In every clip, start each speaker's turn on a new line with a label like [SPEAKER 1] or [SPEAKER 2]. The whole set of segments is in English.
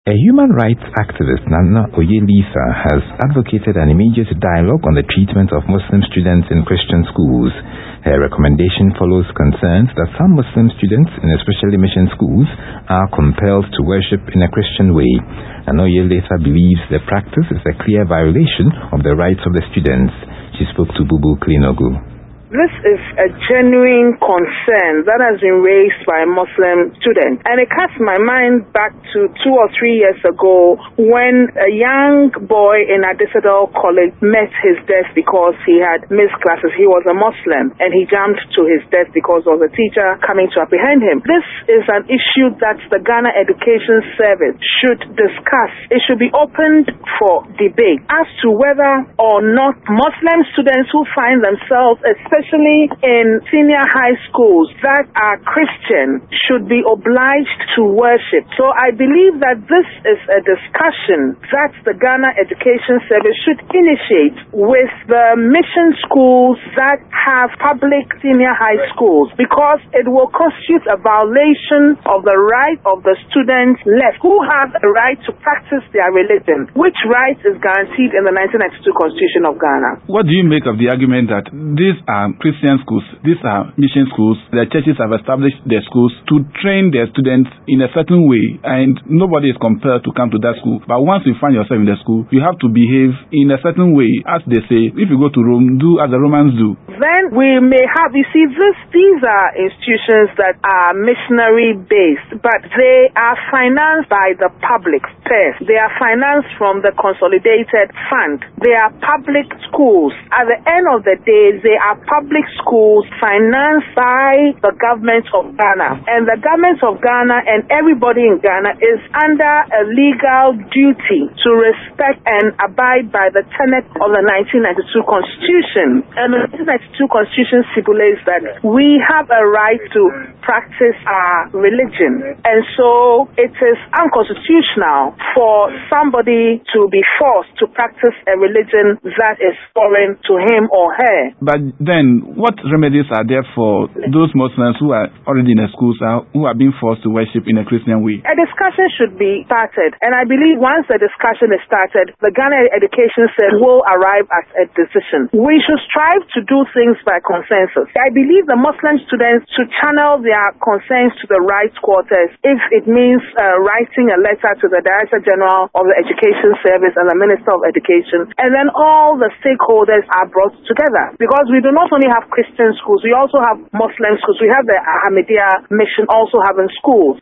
[SPEAKER 1] A human rights activist, Nana Oyelisa, has advocated an immediate dialogue on the treatment of Muslim students in Christian schools. Her recommendation follows concerns that some Muslim students, in especially mission schools, are compelled to worship in a Christian way. Nana Oyelisa believes the practice is a clear violation of the rights of the students. She spoke to Bubu Klinogu.
[SPEAKER 2] This is a genuine concern that has been raised by Muslim students, and it casts my mind back to 2 or 3 years ago when a young boy in Adisadel College met his death because he had missed classes. He was a Muslim and he jumped to his death because of the teacher coming to apprehend him. This is an issue that the Ghana Education Service should discuss. It should be opened for debate as to whether or not Muslim students who find themselves, especially in senior high schools that are Christian, should be obliged to worship. So I believe that this is a discussion that the Ghana Education Service should initiate with the mission schools that have public senior high schools, because it will constitute a violation of the right of the students left who have a right to practice their religion, which right is guaranteed in the 1992 Constitution of Ghana.
[SPEAKER 3] What do you make of the argument that these are Christian schools, these are mission schools? The churches have established their schools to train their students in a certain way, and nobody is compelled to come to that school. But once you find yourself in the school, you have to behave in a certain way. As they say, if you go to Rome, do as the Romans do.
[SPEAKER 2] Then we may have, you see, these are institutions that are missionary based, but they are financed by the public first. They are financed from the consolidated fund. They are public schools. At the end of the day, they are public schools financed by the government of Ghana. And the government of Ghana and everybody in Ghana is under a legal duty to respect and abide by the tenet of the 1992 Constitution. And the 1992 Constitution stipulates that we have a right to practice our religion. And so it is unconstitutional for somebody to be forced to practice a religion that is foreign to him or her.
[SPEAKER 3] But then, what remedies are there for those Muslims who are already in the schools who are being forced to worship in a Christian way?
[SPEAKER 2] A discussion should be started, and I believe once the discussion is started, the Ghana Education Service will arrive at a decision. We should strive to do things by consensus. I believe the Muslim students should channel their concerns to the right quarters if it means writing a letter to the Director General of the Education Service and the Minister of Education, and then all the stakeholders are brought together, because we do not only have Christian schools, we also have Muslim schools. We have the Ahmadiyya mission also having schools.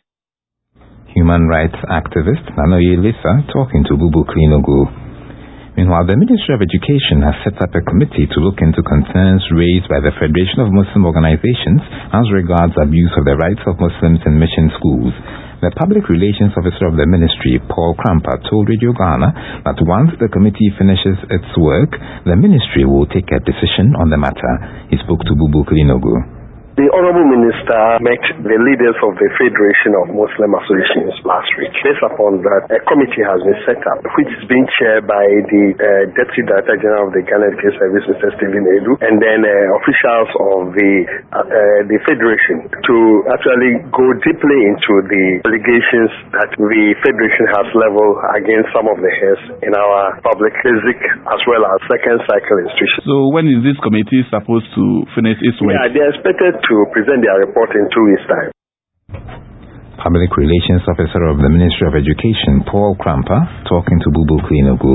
[SPEAKER 1] Human rights activist Nana Oyelisa talking to Bubu Klinogu. Meanwhile, the Ministry of Education has set up a committee to look into concerns raised by the Federation of Muslim Organizations as regards abuse of the rights of Muslims in mission schools. The Public Relations Officer of the Ministry, Paul Krampa, told Radio Ghana that once the committee finishes its work, the Ministry will take a decision on the matter. He spoke to Bubu Klinogu.
[SPEAKER 4] The Honorable Minister met the leaders of the Federation of Muslim Associations last week. Based upon that, a committee has been set up, which is being chaired by the Deputy Director General of the Ghana Education Service, Mr. Stephen Edu, and then officials of the Federation, to actually go deeply into the allegations that the Federation has leveled against some of the heads in our public, basic, as well as second cycle institutions.
[SPEAKER 3] So when is this committee supposed to finish its work?
[SPEAKER 4] Yeah, they are expected to present their report in 2 weeks' time.
[SPEAKER 1] Public Relations Officer of the Ministry of Education, Paul Krampa, talking to Bubu Klinogu.